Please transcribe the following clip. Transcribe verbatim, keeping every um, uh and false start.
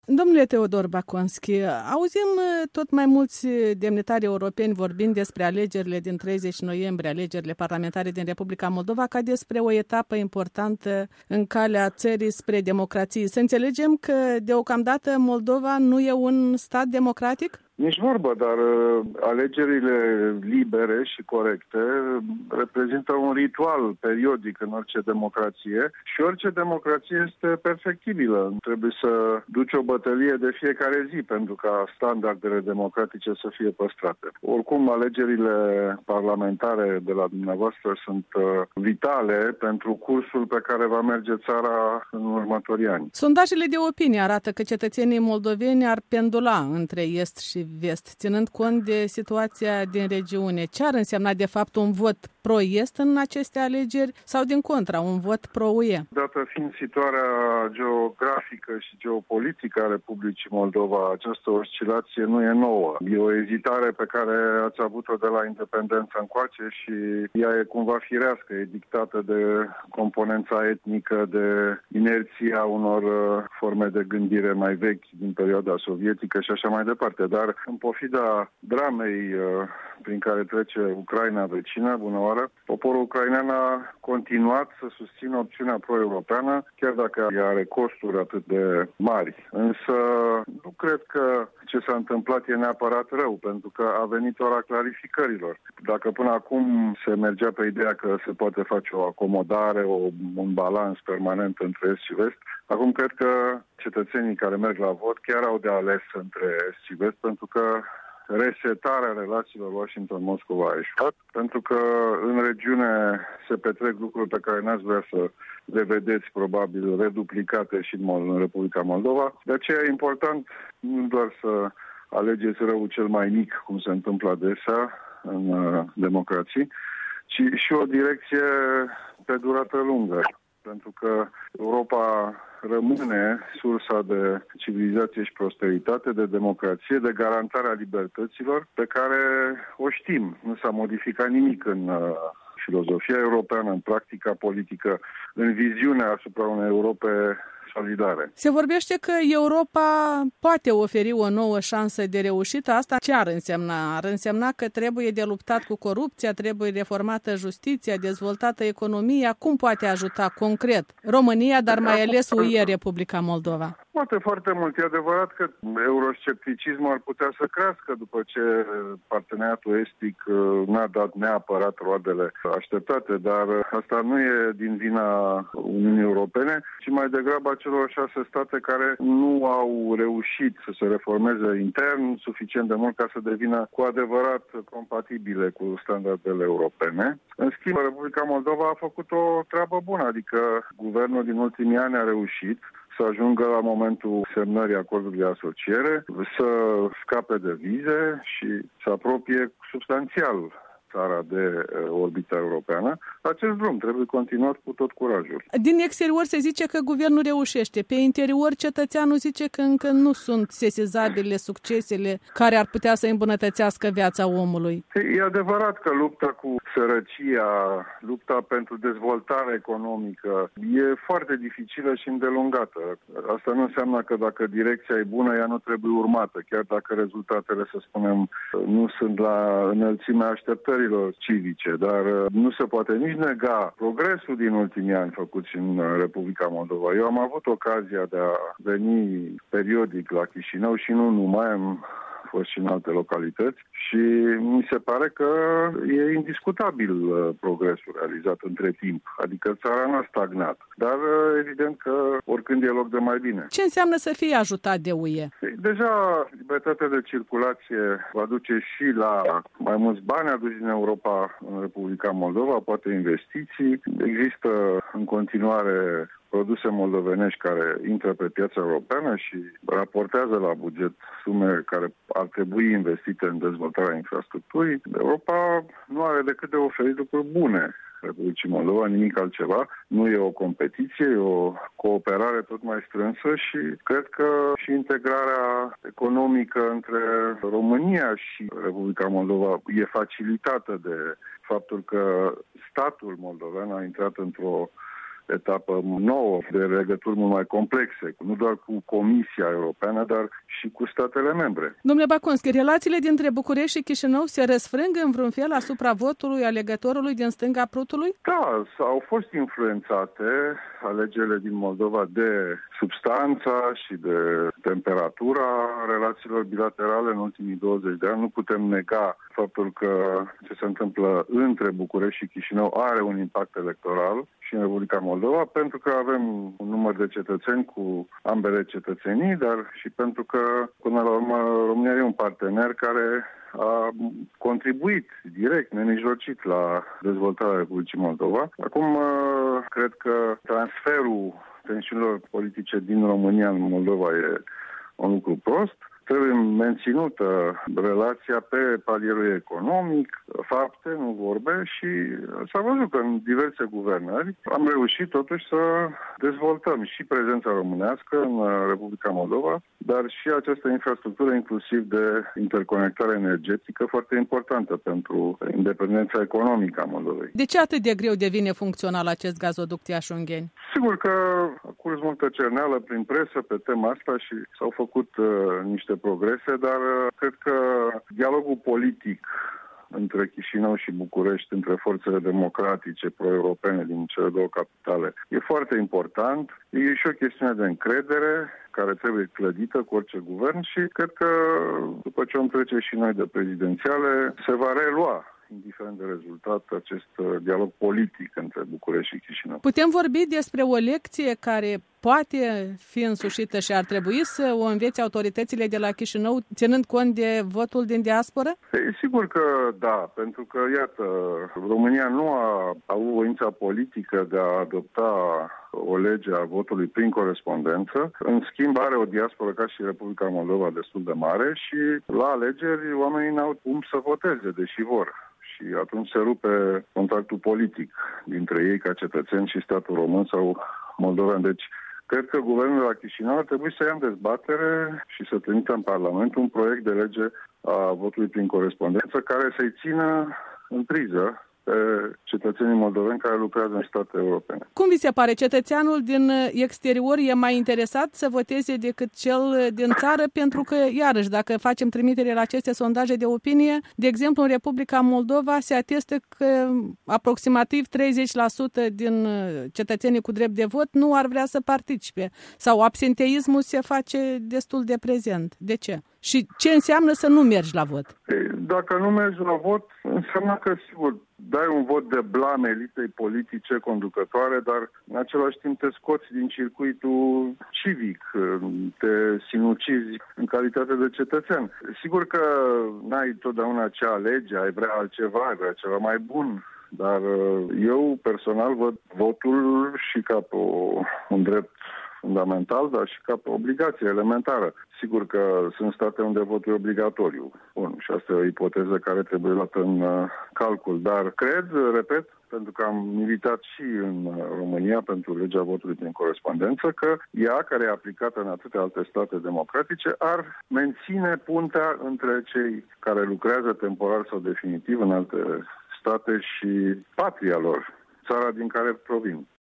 Domnule Teodor Baconski, auzim tot mai mulți demnitari europeni vorbind despre alegerile din treizeci noiembrie, alegerile parlamentare din Republica Moldova, ca despre o etapă importantă în calea țării spre democrație. Să înțelegem că deocamdată Moldova nu e un stat democratic? Nici vorbă, dar alegerile libere și corecte reprezintă un ritual periodic în orice democrație și orice democrație este perfectibilă. Trebuie să duci o bătălie de fiecare zi pentru ca standardele democratice să fie păstrate. Oricum, alegerile parlamentare de la dumneavoastră sunt vitale pentru cursul pe care va merge țara în următorii ani. Sondajele de opinie arată că cetățenii moldoveni ar pendula între est și vest, ținând cont de situația din regiune. Ce ar însemna de fapt un vot pro-est în aceste alegeri sau din contra, un vot pro-U E? Dată fiind situarea geografică și geopolitică a Republicii Moldova, această oscilație nu e nouă. E o ezitare pe care ați avut-o de la independență încoace și ea e cumva firească, e dictată de componența etnică, de inerția unor forme de gândire mai vechi din perioada sovietică și așa mai departe. Dar în pofida dramei prin care trece Ucraina vecină, bună oară, poporul ucrainean a continuat să susțină opțiunea pro-europeană, chiar dacă ea are costuri atât de mari. Însă nu cred că ce s-a întâmplat e neapărat rău, pentru că a venit ora clarificărilor. Dacă până acum se mergea pe ideea că se poate face o acomodare, o, un balans permanent între est și vest, acum cred că cetățenii care merg la vot chiar au de ales între est și vest, pentru că resetarea relațiilor Washington-Moscova a eșuat, pentru că în regiune se petrec lucruri pe care n-ați vrea să le vedeți probabil reduplicate și în Republica Moldova. De aceea e important nu doar să alegeți răul cel mai mic, cum se întâmplă adesea în uh, democrații, ci și o direcție pe durată lungă. Pentru că Europa rămâne sursa de civilizație și prosperitate, de democrație, de garantarea libertăților pe care o știm. Nu s-a modificat nimic în uh, filozofia europeană, în practica politică, în viziunea asupra unei Europe solidare. Se vorbește că Europa poate oferi o nouă șansă de reușită. Asta ce ar însemna? Ar însemna că trebuie de luptat cu corupția, trebuie reformată justiția, dezvoltată economia. Cum poate ajuta concret România, dar mai ales U E, Republica Moldova? Poate foarte mult. E adevărat că euroscepticismul ar putea să crească după ce parteneriatul estic n-a dat neapărat roadele așteptate, dar asta nu e din vina Uniunii Europene, ci mai degrabă celor șase state care nu au reușit să se reformeze intern suficient de mult ca să devină cu adevărat compatibile cu standardele europene. În schimb, Republica Moldova a făcut o treabă bună, adică guvernul din ultimii ani a reușit să ajungă la momentul semnării acordului de asociere, să scape de vize și să apropie substanțial țara de orbita europeană. Acest drum trebuie continuat cu tot curajul. Din exterior se zice că guvernul reușește. Pe interior, cetățeanul zice că încă nu sunt sesizabile succesele care ar putea să îmbunătățească viața omului. E adevărat că lupta cu sărăcia, lupta pentru dezvoltare economică e foarte dificilă și îndelungată. Asta nu înseamnă că dacă direcția e bună, ea nu trebuie urmată, chiar dacă rezultatele, să spunem, nu sunt la înălțimea așteptărilor civice, dar nu se poate nici nega progresul din ultimii ani făcuți în Republica Moldova. Eu am avut ocazia de a veni periodic la Chișinău și nu numai, am fost și în alte localități și mi se pare că e indiscutabil progresul realizat între timp. Adică țara n-a stagnat. Dar evident că oricând e loc de mai bine. Ce înseamnă să fie ajutat de U E? Deja libertatea de circulație va duce și la mai mulți bani aduși din Europa în Republica Moldova, poate investiții. Există în continuare produse moldovenești care intră pe piața europeană și raportează la buget sume care ar trebui investite în dezvoltarea infrastructurii. Europa nu are decât de oferit lucruri bune Republicii Moldova, nimic altceva. Nu e o competiție, e o cooperare tot mai strânsă și cred că și integrarea economică între România și Republica Moldova e facilitată de faptul că statul moldovean a intrat într-o etapă nouă, de legături mult mai complexe, nu doar cu Comisia Europeană, dar și cu statele membre. Domnule Baconski, relațiile dintre București și Chișinău se răsfrâng în vreun fel asupra votului alegătorului din stânga Prutului? Da, au fost influențate alegerile din Moldova de substanța și de temperatura relațiilor bilaterale în ultimii douăzeci de ani. Nu putem nega faptul că ce se întâmplă între București și Chișinău are un impact electoral și în Republica Moldova, pentru că avem un număr de cetățeni cu ambele cetățenii, dar și pentru că, până la urmă, România e un partener care a contribuit direct, nemijlocit la dezvoltarea Republicii Moldova. Acum, cred că transferul tensiunilor politice din România în Moldova e un lucru prost. Trebuie menținută relația pe palierul economic, fapte, nu vorbe, și s-a văzut că în diverse guvernări am reușit totuși să dezvoltăm și prezența românească în Republica Moldova, dar și această infrastructură inclusiv de interconectare energetică foarte importantă pentru independența economică a Moldovei. De ce atât de greu devine funcțional acest gazoduct Iași-Ungheni? Sigur că a curs multă cerneală prin presă pe tema asta și s-au făcut uh, niște progrese, dar uh, cred că dialogul politic între Chișinău și București, între forțele democratice pro-europene din cele două capitale, e foarte important. E și o chestiune de încredere care trebuie clădită cu orice guvern și cred că după ce om trece și noi de prezidențiale, se va relua, indiferent de rezultat, acest dialog politic între București și Chișinău. Putem vorbi despre o lecție care poate fi însușită și ar trebui să o învețe autoritățile de la Chișinău, ținând cont de votul din diasporă? E sigur că da, pentru că, iată, România nu a avut voința politică de a adopta o lege a votului prin corespondență. În schimb, are o diasporă ca și Republica Moldova destul de mare și la alegeri oamenii n-au cum să voteze, deși vor. Și atunci se rupe contactul politic dintre ei ca cetățeni și statul român sau moldovean. Deci, cred că guvernul de la Chișinău ar trebui să ia în dezbatere și să trimită în Parlament un proiect de lege a votului prin corespondență care să-i țină în priză pe cetățenii moldoveni care lucrează în state europene. Cum vi se pare, cetățeanul din exterior e mai interesat să voteze decât cel din țară? Pentru că, iarăși, dacă facem trimitere la aceste sondaje de opinie, de exemplu, în Republica Moldova se atestă că aproximativ treizeci la sută din cetățenii cu drept de vot nu ar vrea să participe. Sau absenteismul se face destul de prezent. De ce? Și ce înseamnă să nu mergi la vot? Dacă nu mergi la vot, înseamnă că, sigur, dai un vot de blam elitei politice conducătoare, dar în același timp te scoți din circuitul civic, te sinucizi în calitate de cetățean. Sigur că n-ai totdeauna ce alege, ai vrea altceva, ai vrea ceva mai bun, dar eu personal văd votul și ca pe un drept fundamental, dar și ca pe obligație elementară. Sigur că sunt state unde votul e obligatoriu. Bun, și asta e o ipoteză care trebuie luată în calcul. Dar cred, repet, pentru că am militat și în România pentru legea votului prin corespondență, că ea, care e aplicată în atâtea alte state democratice, ar menține puntea între cei care lucrează temporar sau definitiv în alte state și patria lor, țara din care provin.